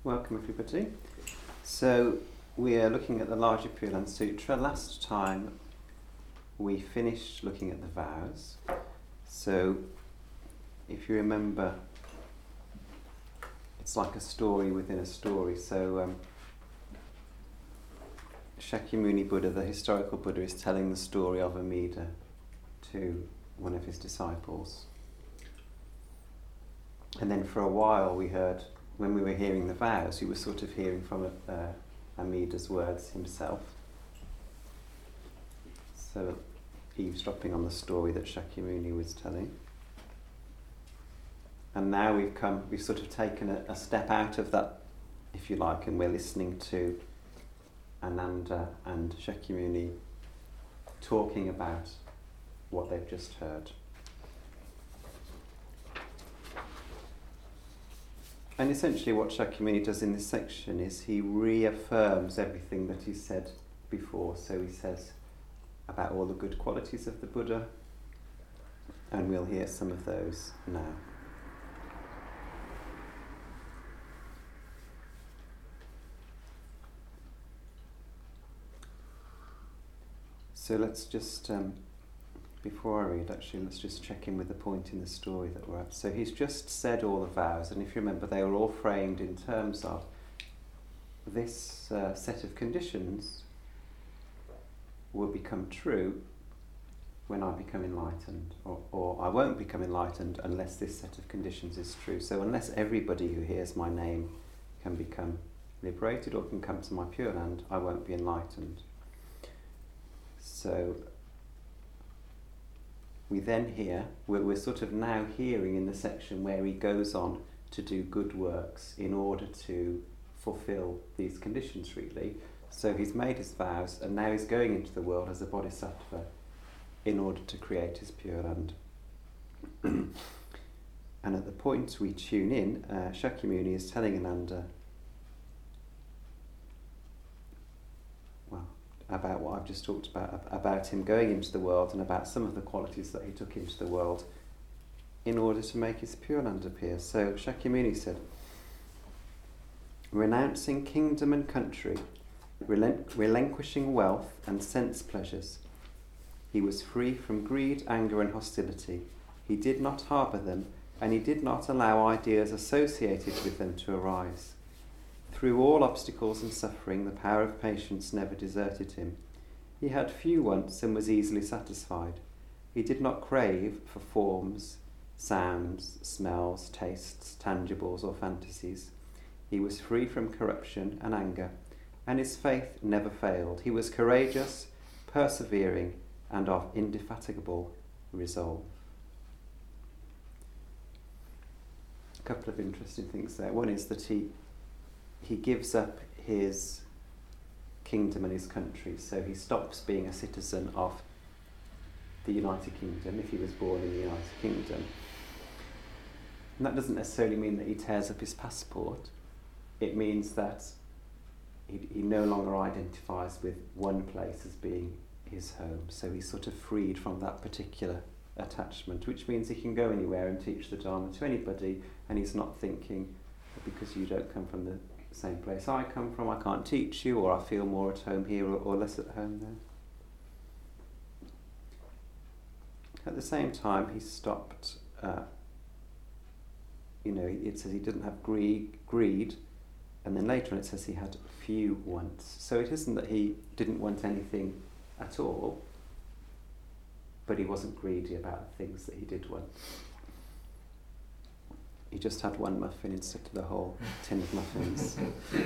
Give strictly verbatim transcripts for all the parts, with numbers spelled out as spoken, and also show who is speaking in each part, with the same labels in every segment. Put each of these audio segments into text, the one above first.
Speaker 1: Welcome everybody. So we are looking at the larger Pure Land Sutra. Last time we finished looking at the vows. So if you remember, it's like a story within a story. So um, Shakyamuni Buddha, the historical Buddha, is telling the story of Amida to one of his disciples. And then for a while we heard, when we were hearing the vows, we were sort of hearing from uh, Amida's words himself. So eavesdropping on the story that Shakyamuni was telling. And now we've come, we've sort of taken a, a step out of that, if you like, and we're listening to Ananda and Shakyamuni talking about what they've just heard. And essentially what Shakyamuni does in this section is he reaffirms everything that he said before. So he says about all the good qualities of the Buddha, and we'll hear some of those now. So let's just, um, before I read actually, let's just check in with the point in the story that we're at. So he's just said all the vows, and if you remember, they were all framed in terms of this uh, set of conditions will become true when I become enlightened, or, or I won't become enlightened unless this set of conditions is true. So unless everybody who hears my name can become liberated or can come to my Pure Land, I won't be enlightened. So we then hear, we're, we're sort of now hearing in the section where he goes on to do good works in order to fulfill these conditions, really. So he's made his vows, and now he's going into the world as a bodhisattva in order to create his Pure Land. And at the point we tune in, uh, Shakyamuni is telling Ananda about what I've just talked about, about him going into the world and about some of the qualities that he took into the world in order to make his Pure Land appear. So Shakyamuni said, renouncing kingdom and country, relent- relinquishing wealth and sense pleasures, he was free from greed, anger and hostility. He did not harbour them, and he did not allow ideas associated with them to arise. Through all obstacles and suffering, the power of patience never deserted him. He had few wants and was easily satisfied. He did not crave for forms, sounds, smells, tastes, tangibles or fantasies. He was free from corruption and anger, and his faith never failed. He was courageous, persevering, and of indefatigable resolve. A couple of interesting things there. One is that he he gives up his kingdom and his country, so he stops being a citizen of the United Kingdom if he was born in the United Kingdom. And that doesn't necessarily mean that he tears up his passport. It means that he, he no longer identifies with one place as being his home, so he's sort of freed from that particular attachment, which means he can go anywhere and teach the Dharma to anybody, and he's not thinking, because you don't come from the same place I come from, I can't teach you, or I feel more at home here or, or less at home there. At the same time, he stopped, uh, you know, it says he didn't have greed, greed, and then later on it says he had few wants. So it isn't that he didn't want anything at all, but he wasn't greedy about the things that he did want. He just had one muffin instead of the whole tin of muffins.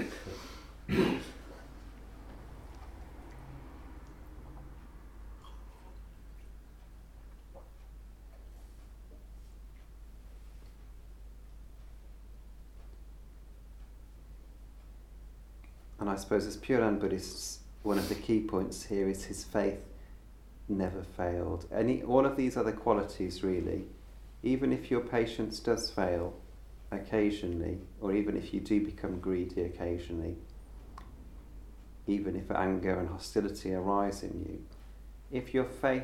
Speaker 1: And I suppose as Pure Land Buddhists, one of the key points here is his faith never failed. Any, all of these other qualities really, even if your patience does fail occasionally, or even if you do become greedy occasionally, even if anger and hostility arise in you, if your faith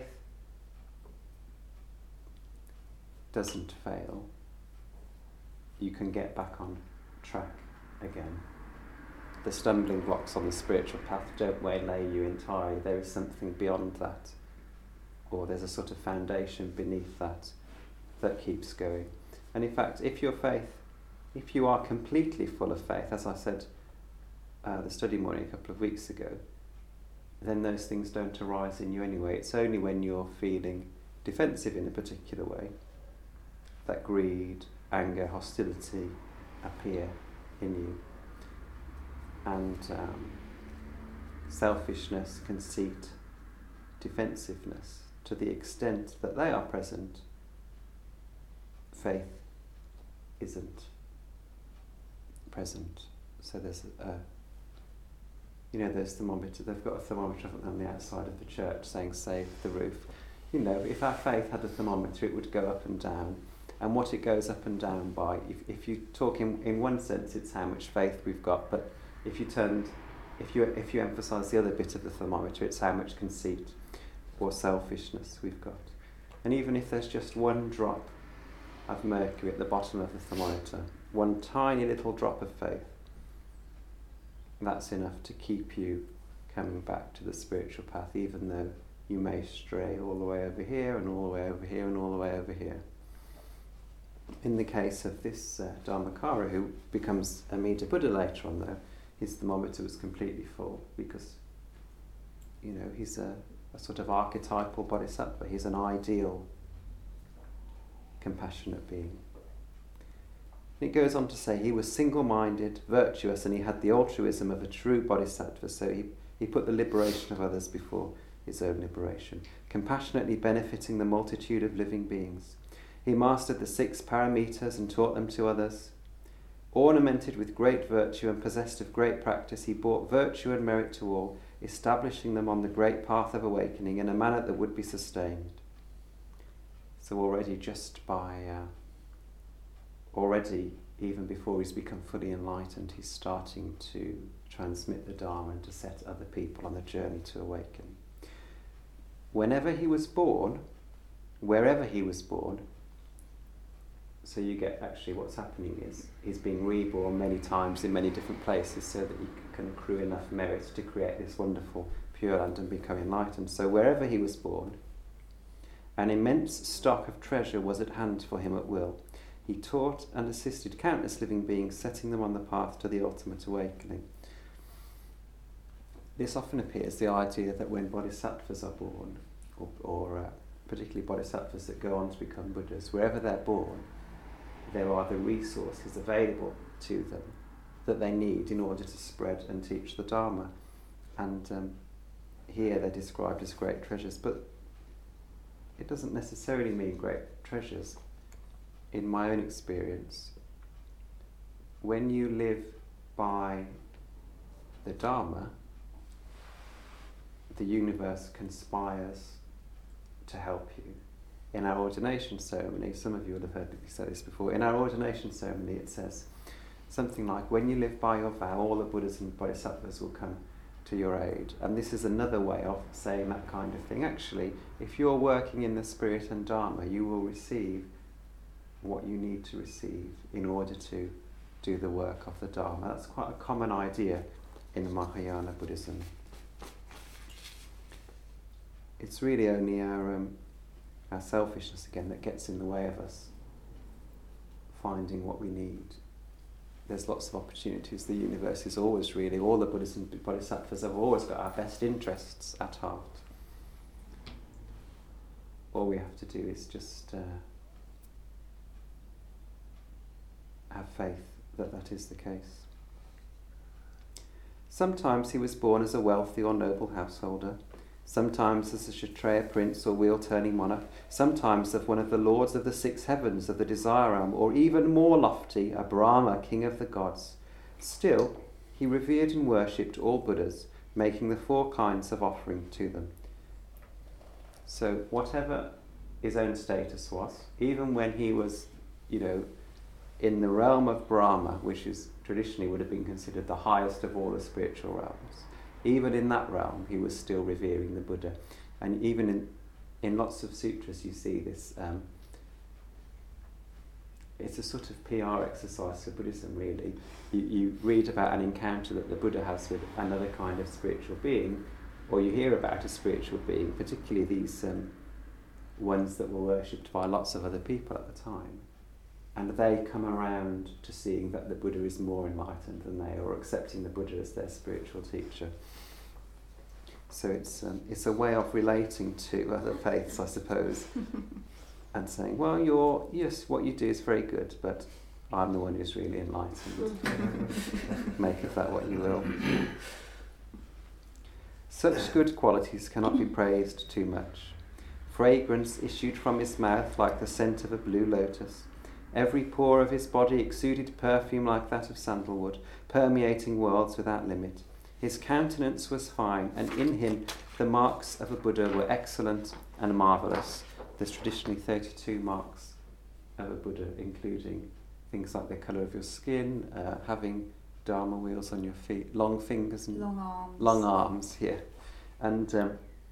Speaker 1: doesn't fail, you can get back on track again. The stumbling blocks on the spiritual path don't waylay you entirely. There is something beyond that, or there's a sort of foundation beneath that that keeps going. And in fact, if your faith, if you are completely full of faith, as I said uh, the study morning a couple of weeks ago, then those things don't arise in you anyway. It's only when you're feeling defensive in a particular way that greed, anger, hostility appear in you. And um, selfishness, conceit, defensiveness, to the extent that they are present, faith isn't present. So there's a, you know, there's thermometer, they've got a thermometer on the outside of the church saying save the roof. You know, if our faith had a thermometer, it would go up and down. And what it goes up and down by, if, if you talk in, in one sense, it's how much faith we've got, but if you turned, if you if you emphasise the other bit of the thermometer, it's how much conceit or selfishness we've got. And even if there's just one drop of mercury at the bottom of the thermometer, one tiny little drop of faith, that's enough to keep you coming back to the spiritual path, even though you may stray all the way over here and all the way over here and all the way over here. In the case of this uh, Dharmakara, who becomes Amida Buddha later on, though, his thermometer was completely full because, you know, he's a, a sort of archetypal bodhisattva. He's an ideal, compassionate being. And it goes on to say he was single-minded, virtuous, and he had the altruism of a true bodhisattva, so he, he put the liberation of others before his own liberation, compassionately benefiting the multitude of living beings. He mastered the six paramitas and taught them to others. Ornamented with great virtue and possessed of great practice, he brought virtue and merit to all, establishing them on the great path of awakening in a manner that would be sustained. So already just by, uh, already even before he's become fully enlightened, he's starting to transmit the Dharma and to set other people on the journey to awaken. Whenever he was born, wherever he was born, so you get actually what's happening is he's being reborn many times in many different places so that he can accrue enough merit to create this wonderful Pure Land and become enlightened. So wherever he was born, an immense stock of treasure was at hand for him at will. He taught and assisted countless living beings, setting them on the path to the ultimate awakening. This often appears, the idea that when bodhisattvas are born, or, or uh, particularly bodhisattvas that go on to become Buddhas, wherever they're born, there are the resources available to them that they need in order to spread and teach the Dharma. And um, here they're described as great treasures, but it doesn't necessarily mean great treasures. In my own experience, when you live by the Dharma, the universe conspires to help you. In our ordination ceremony, some of you will have heard me say this before, in our ordination ceremony it says something like, when you live by your vow, all the Buddhas and Bodhisattvas will come to your aid. And this is another way of saying that kind of thing. Actually, if you're working in the Spirit and Dharma, you will receive what you need to receive in order to do the work of the Dharma. That's quite a common idea in Mahayana Buddhism. It's really only our um, our selfishness again that gets in the way of us finding what we need. There's lots of opportunities. The universe is always really, all the Buddhas and Bodhisattvas have always got our best interests at heart. All we have to do is just uh, have faith that that is the case. Sometimes he was born as a wealthy or noble householder, sometimes as a Kshatriya prince or wheel-turning monarch, sometimes of one of the lords of the six heavens of the desire realm, or even more lofty, a Brahma, king of the gods. Still, he revered and worshipped all Buddhas, making the four kinds of offering to them. So whatever his own status was, even when he was, you know, in the realm of Brahma, which is traditionally would have been considered the highest of all the spiritual realms, even in that realm, he was still revering the Buddha. And even in, in lots of sutras, you see this um, it's a sort of P R exercise for Buddhism, really. You, you read about an encounter that the Buddha has with another kind of spiritual being, or you hear about a spiritual being, particularly these um, ones that were worshipped by lots of other people at the time, and they come around to seeing that the Buddha is more enlightened than they, or accepting the Buddha as their spiritual teacher. So it's um, it's a way of relating to other faiths, I suppose, and saying, well, you're yes, what you do is very good, but I'm the one who's really enlightened. Make of that what you will. Such good qualities cannot be praised too much. Fragrance issued from his mouth like the scent of a blue lotus. Every pore of his body exuded perfume like that of sandalwood, permeating worlds without limit. His countenance was fine, and in him the marks of a Buddha were excellent and marvellous. There's traditionally thirty-two marks of a Buddha, including things like the colour of your skin, uh, having dharma wheels on your feet, long fingers and
Speaker 2: long arms.
Speaker 1: Long arms, yeah. And um,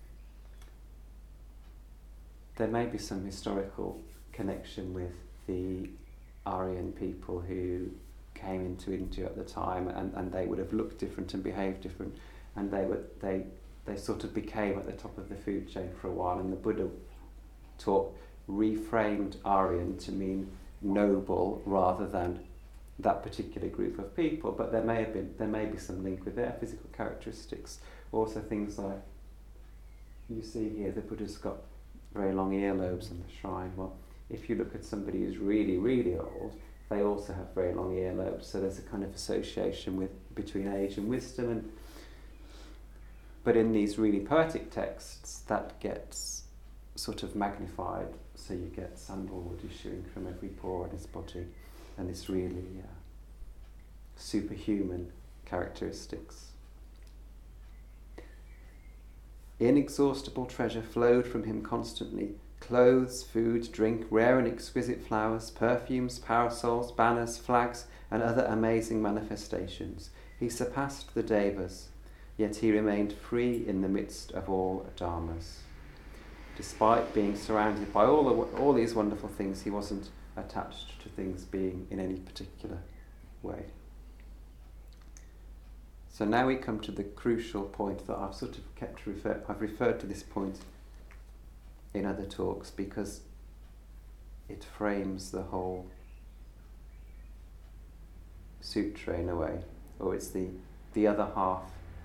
Speaker 1: there may be some historical connection with the Aryan people who came into India at the time, and, and they would have looked different and behaved different, and they were they they sort of became at the top of the food chain for a while, and the Buddha taught reframed Aryan to mean noble rather than that particular group of people. But there may have been there may be some link with their physical characteristics. Also things like you see here, the Buddha's got very long earlobes in the shrine. Well, if you look at somebody who's really, really old, they also have very long earlobes, so there's a kind of association with between age and wisdom. And but in these really poetic texts, that gets sort of magnified, so you get sandalwood issuing from every pore in his body, and this really uh, superhuman characteristics. Inexhaustible treasure flowed from him constantly. Clothes, food, drink, rare and exquisite flowers, perfumes, parasols, banners, flags, and other amazing manifestations. He surpassed the devas, yet he remained free in the midst of all dharmas. Despite being surrounded by all the, all these wonderful things, he wasn't attached to things being in any particular way. So now we come to the crucial point that I've sort of kept refer- I've referred to this point in other talks because it frames the whole sutra in a way, or it's the, the other half.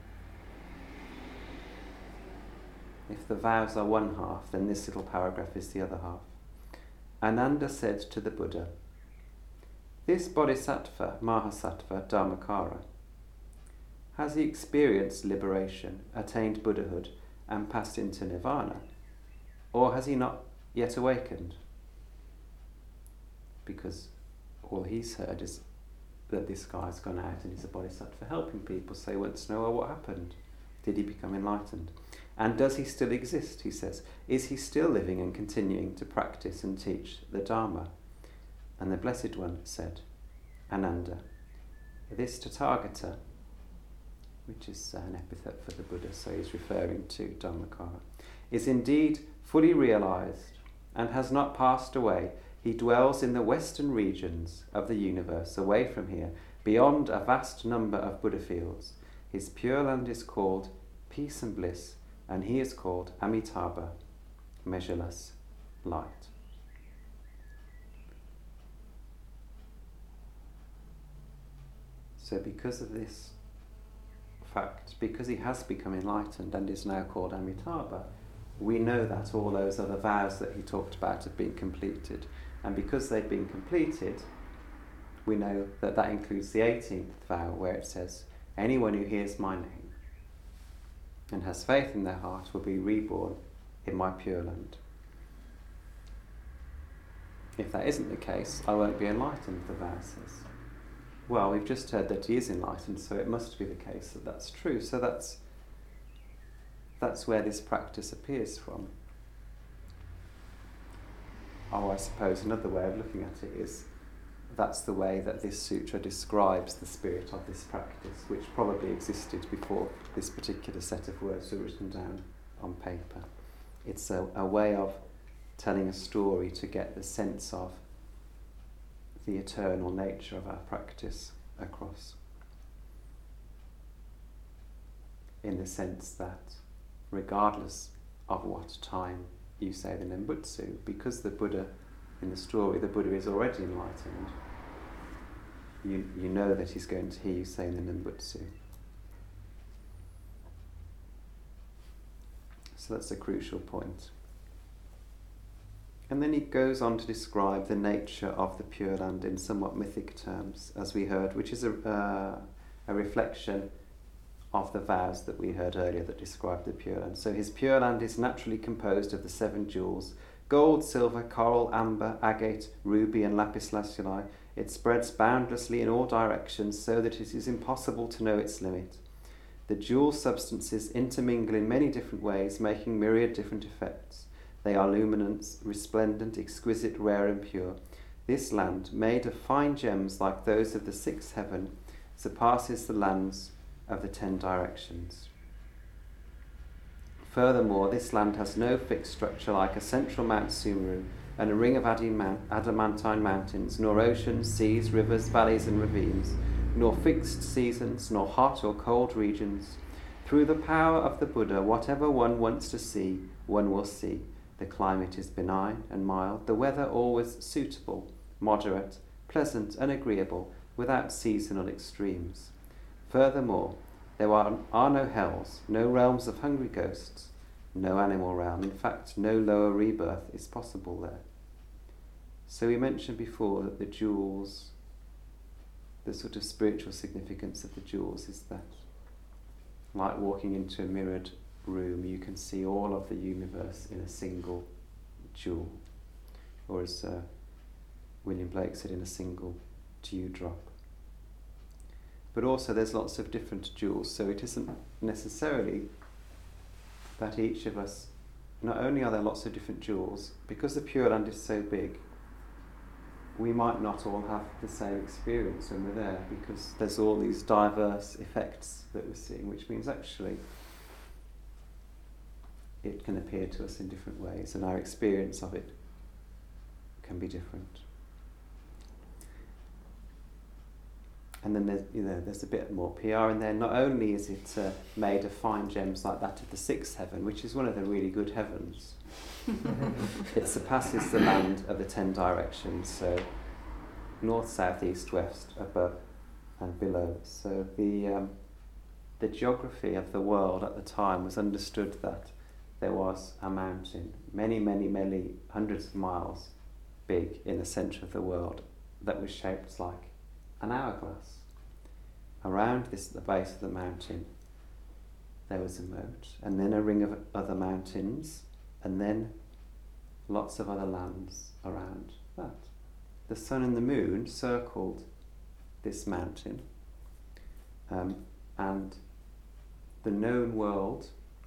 Speaker 1: If the vows are one half, then this little paragraph is the other half. Ananda said to the Buddha, "This bodhisattva, Mahasattva, Dharmakara, has he experienced liberation, attained Buddhahood, and passed into nirvana? Or has he not yet awakened?" Because all he's heard is that this guy's gone out and he's a bodhisattva helping people, so he wants to know, well, what happened? Did he become enlightened? And does he still exist, he says? Is he still living and continuing to practice and teach the Dharma? And the Blessed One said, "Ananda, this Tathagata," which is an epithet for the Buddha, so he's referring to Dhammakara, "is indeed fully realized and has not passed away. He dwells in the western regions of the universe, away from here, beyond a vast number of Buddha fields. His pure land is called peace and bliss, and he is called Amitabha, measureless light." So because of this fact, because he has become enlightened and is now called Amitabha, we know that all those other vows that he talked about have been completed. And because they've been completed, we know that that includes the eighteenth vow, where it says, "Anyone who hears my name and has faith in their heart will be reborn in my pure land." If that isn't the case, I won't be enlightened, the vow says. Well, we've just heard that he is enlightened, so it must be the case that that's true. So that's that's where this practice appears from. Oh, I suppose another way of looking at it is that's the way that this sutra describes the spirit of this practice, which probably existed before this particular set of words were written down on paper. It's a, a way of telling a story to get the sense of the eternal nature of our practice across. In the sense that regardless of what time you say the Nembutsu, because the Buddha, in the story, the Buddha is already enlightened, you, you know that he's going to hear you say the Nembutsu. So that's a crucial point. And then he goes on to describe the nature of the Pure Land in somewhat mythic terms, as we heard, which is a, uh, a reflection of the vows that we heard earlier that describe the Pure Land. So his Pure Land is naturally composed of the seven jewels: gold, silver, coral, amber, agate, ruby and lapis lazuli. It spreads boundlessly in all directions so that it is impossible to know its limit. The jewel substances intermingle in many different ways, making myriad different effects. They are luminant, resplendent, exquisite, rare and pure. This land, made of fine gems like those of the sixth heaven, surpasses the lands of the ten directions. Furthermore, this land has no fixed structure like a central Mount Sumeru and a ring of adamantine mountains, nor oceans, seas, rivers, valleys and ravines, nor fixed seasons, nor hot or cold regions. Through the power of the Buddha, whatever one wants to see, one will see. The climate is benign and mild, the weather always suitable, moderate, pleasant and agreeable, without seasonal extremes. Furthermore, there are, are no hells, no realms of hungry ghosts, no animal realm. In fact, no lower rebirth is possible there. So we mentioned before that the jewels, the sort of spiritual significance of the jewels is that, like walking into a mirrored room, you can see all of the universe in a single jewel, or as uh, William Blake said, in a single dewdrop. But also there's lots of different jewels, so it isn't necessarily that each of us, not only are there lots of different jewels, because the Pure Land is so big, we might not all have the same experience when we're there, because there's all these diverse effects that we're seeing, which means actually it can appear to us in different ways, and our experience of it can be different. And then there's, you know, there's a bit more P R in there. Not only is it uh, made of fine gems like that of the sixth heaven, which is one of the really good heavens, it surpasses the land of the ten directions, so north, south, east, west, above and below. So the um, the geography of the world at the time was understood that there was a mountain, many, many, many hundreds of miles big in the centre of the world, that was shaped like an hourglass. Around this, the base of the mountain, there was a moat, and then a ring of other mountains, and then lots of other lands around that. The sun and the moon circled this mountain, um, and the known world,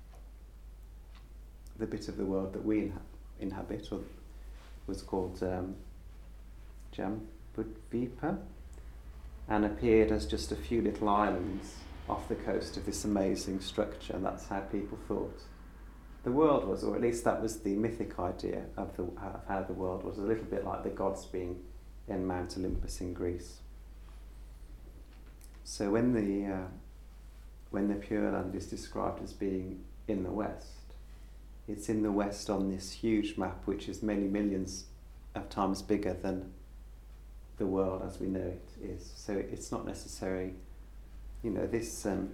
Speaker 1: the bit of the world that we inha- inhabit, or was called um, Jambudvipa, and appeared as just a few little islands off the coast of this amazing structure, and that's how people thought the world was, or at least that was the mythic idea of, the, of how the world was, a little bit like the gods being in Mount Olympus in Greece. So when the uh, when the Pure Land is described as being in the west, it's in the west on this huge map, which is many millions of times bigger than the world as we know it is. So it's not necessary, you know, this um,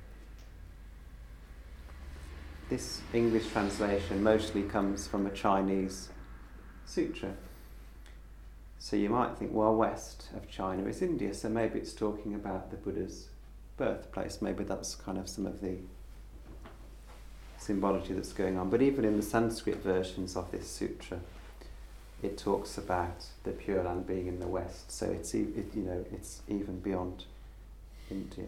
Speaker 1: this English translation mostly comes from a Chinese sutra. So you might think, well, west of China is India, so maybe it's talking about the Buddha's birthplace. Maybe that's kind of some of the symbology that's going on. But even in the Sanskrit versions of this sutra, it talks about the Pure Land being in the west. So it's e- it, you know it's even beyond India.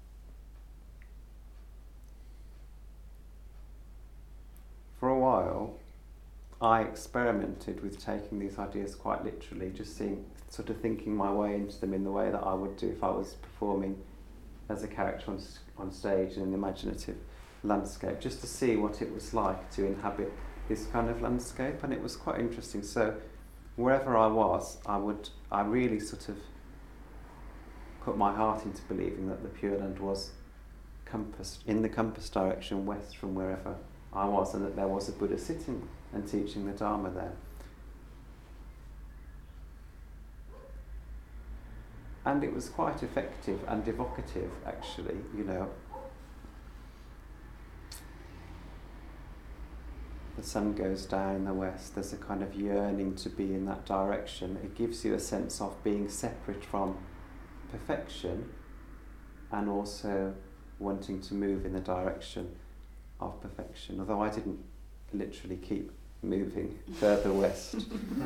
Speaker 1: For a while, I experimented with taking these ideas quite literally, just seeing, sort of thinking my way into them in the way that I would do if I was performing as a character on, on stage in an imaginative landscape, just to see what it was like to inhabit this kind of landscape, and it was quite interesting. So wherever I was, I would, I really sort of put my heart into believing that the Pure Land was compass, in the compass direction west from wherever I was, and that there was a Buddha sitting and teaching the Dharma there. And it was quite effective and evocative, actually, you know. The sun goes down in the west, there's a kind of yearning to be in that direction. It gives you a sense of being separate from perfection and also wanting to move in the direction of perfection. Although I didn't literally keep moving further west.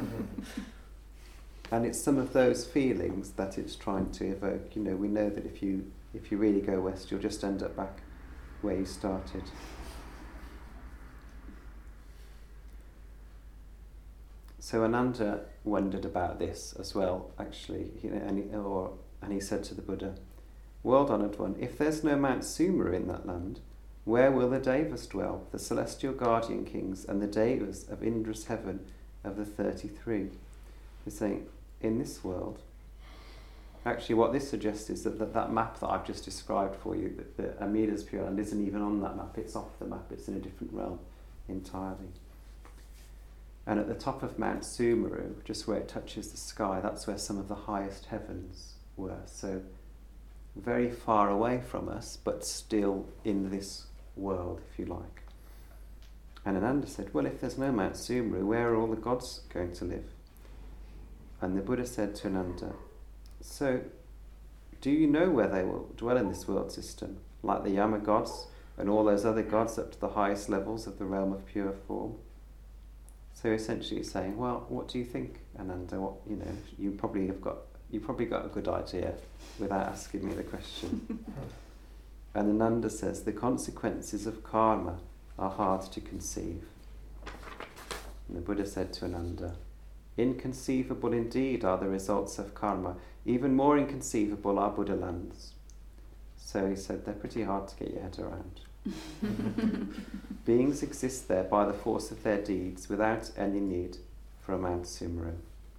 Speaker 1: And it's some of those feelings that it's trying to evoke. You know, we know that if you if you really go west, you'll just end up back where you started. So Ananda wondered about this as well, actually, you know, and he, or, and he said to the Buddha, "World-honoured one, if there's no Mount Sumeru in that land, where will the Devas dwell, the celestial guardian kings, and the Devas of Indra's heaven of the thirty-three?" He's saying, in this world, actually what this suggests is that that, that map that I've just described for you, that the Amida's Pure Land isn't even on that map, it's off the map, it's in a different realm entirely. And at the top of Mount Sumeru, just where it touches the sky, that's where some of the highest heavens were. So very far away from us, but still in this world, if you like. And Ananda said, well, if there's no Mount Sumeru, where are all the gods going to live? And the Buddha said to Ananda, so do you know where they will dwell in this world system, like the Yama gods and all those other gods up to the highest levels of the realm of pure form? So essentially he's saying, well, what do you think, Ananda? What, you know, you probably have got you probably got a good idea without asking me the question. And Ananda says, the consequences of karma are hard to conceive. And the Buddha said to Ananda, inconceivable indeed are the results of karma. Even more inconceivable are Buddha lands. So he said, they're pretty hard to get your head around. Beings exist there by the force of their deeds without any need for a Mount Sumeru.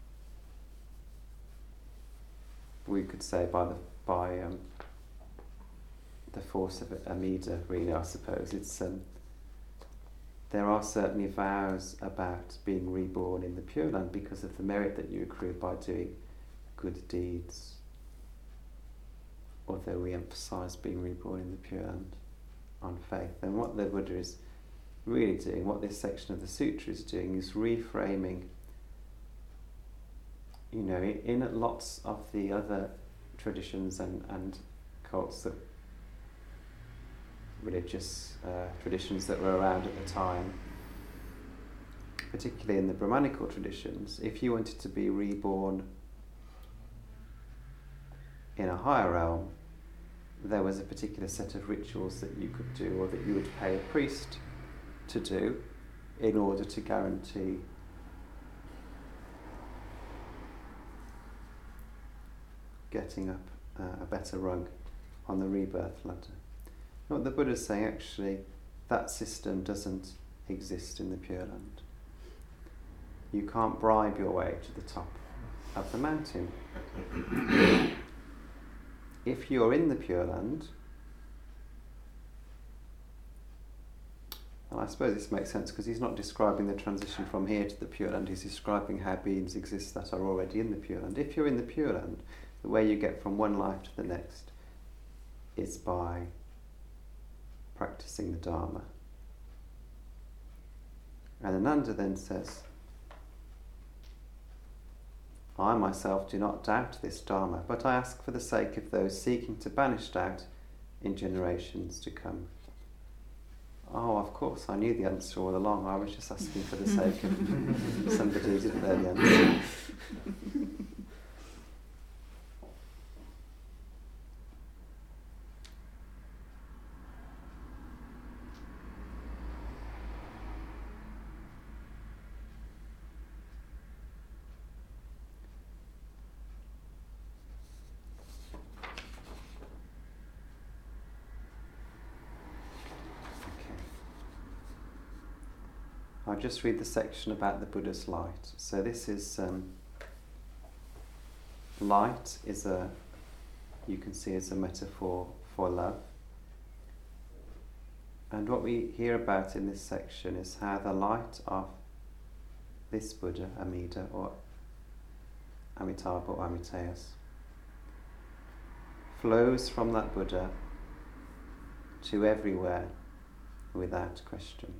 Speaker 1: We could say by the by um, the force of Amida, really, I suppose. It's um, there are certainly vows about being reborn in the Pure Land because of the merit that you accrue by doing good deeds. Although we emphasise being reborn in the Pure Land on faith. And what the Buddha is really doing, what this section of the sutra is doing, is reframing, you know, in lots of the other traditions and, and cults, that religious uh, traditions that were around at the time, particularly in the Brahmanical traditions, if you wanted to be reborn in a higher realm, there was a particular set of rituals that you could do, or that you would pay a priest to do, in order to guarantee getting up uh, a better rung on the rebirth ladder. What the Buddha is saying, actually, that system doesn't exist in the Pure Land. You can't bribe your way to the top of the mountain. If you're in the Pure Land, and I suppose this makes sense because he's not describing the transition from here to the Pure Land, he's describing how beings exist that are already in the Pure Land. If you're in the Pure Land, the way you get from one life to the next is by practicing the Dharma. And Ananda then says, I myself do not doubt this Dharma, but I ask for the sake of those seeking to banish doubt in generations to come. Oh, of course, I knew the answer all along. I was just asking for the sake of somebody who didn't know the answer. I'll just read the section about the Buddha's light. So this is, um, light is a, you can see as a metaphor for love. And what we hear about in this section is how the light of this Buddha, Amida, or Amitabha or Amitayus, flows from that Buddha to everywhere without question.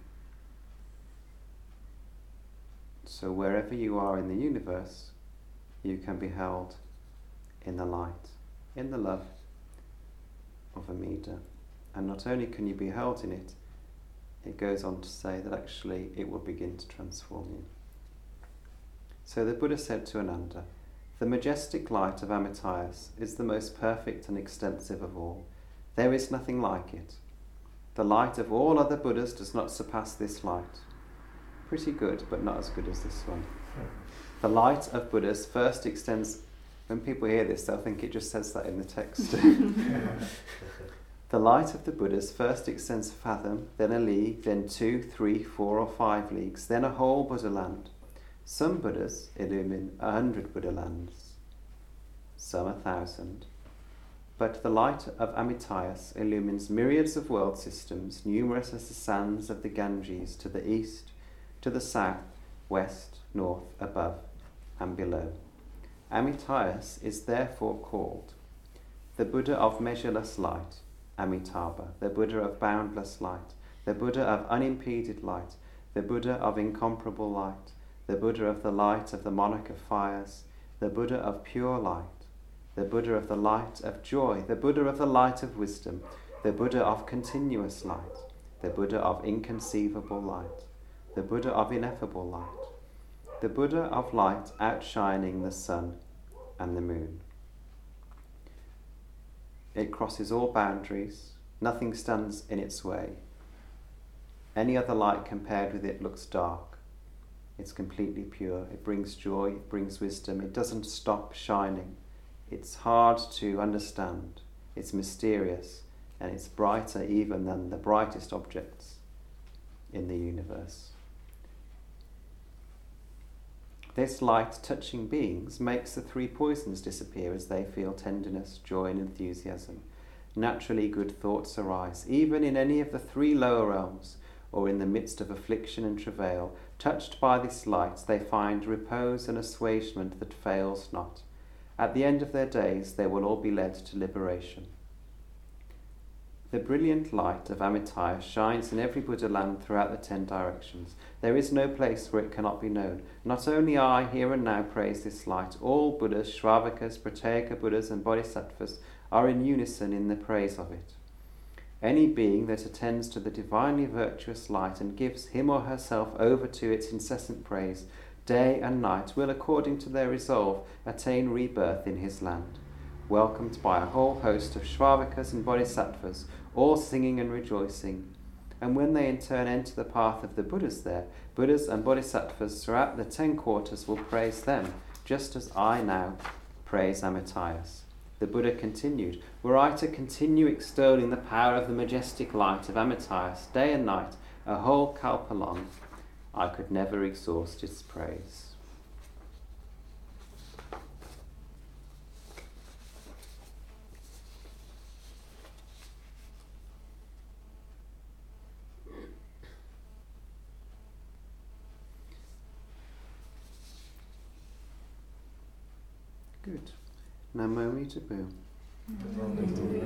Speaker 1: So wherever you are in the universe, you can be held in the light, in the love of Amida. And not only can you be held in it, it goes on to say that actually it will begin to transform you. So the Buddha said to Ananda, "The majestic light of Amitayus is the most perfect and extensive of all. There is nothing like it. The light of all other Buddhas does not surpass this light." Pretty good, but not as good as this one. The light of Buddhas first extends. When people hear this, they'll think it just says that in the text. The light of the Buddhas first extends a fathom, then a league, then two, three, four or five leagues, then a whole Buddha land. Some Buddhas illumine a hundred Buddha lands, some a thousand. But the light of Amitayus illumines myriads of world systems, numerous as the sands of the Ganges, to the east, to the south, west, north, above, and below. Amitayus is therefore called the Buddha of measureless light, Amitabha, the Buddha of boundless light, the Buddha of unimpeded light, the Buddha of incomparable light, the Buddha of the light of the monarch of fires, the Buddha of pure light, the Buddha of the light of joy, the Buddha of the light of wisdom, the Buddha of continuous light, the Buddha of inconceivable light, the Buddha of ineffable light, the Buddha of light outshining the sun and the moon. It crosses all boundaries, nothing stands in its way. Any other light compared with it looks dark. It's completely pure, it brings joy, it brings wisdom, it doesn't stop shining. It's hard to understand, it's mysterious, and it's brighter even than the brightest objects in the universe. This light touching beings makes the three poisons disappear as they feel tenderness, joy and enthusiasm. Naturally good thoughts arise, even in any of the three lower realms, or in the midst of affliction and travail. Touched by this light, they find repose and assuagement that fails not. At the end of their days, they will all be led to liberation. The brilliant light of Amitayus shines in every Buddha land throughout the ten directions. There is no place where it cannot be known. Not only I, here and now, praise this light, all Buddhas, Shravakas, Pratyeka Buddhas and Bodhisattvas are in unison in the praise of it. Any being that attends to the divinely virtuous light and gives him or herself over to its incessant praise, day and night, will, according to their resolve, attain rebirth in his land, welcomed by a whole host of Shravakas and Bodhisattvas, all singing and rejoicing. And when they in turn enter the path of the Buddhas there, Buddhas and Bodhisattvas throughout the ten quarters will praise them, just as I now praise Amitayus. The Buddha continued, were I to continue extolling the power of the majestic light of Amitayus day and night, a whole kalpa long, I could never exhaust its praise. Good. Namo Tabo.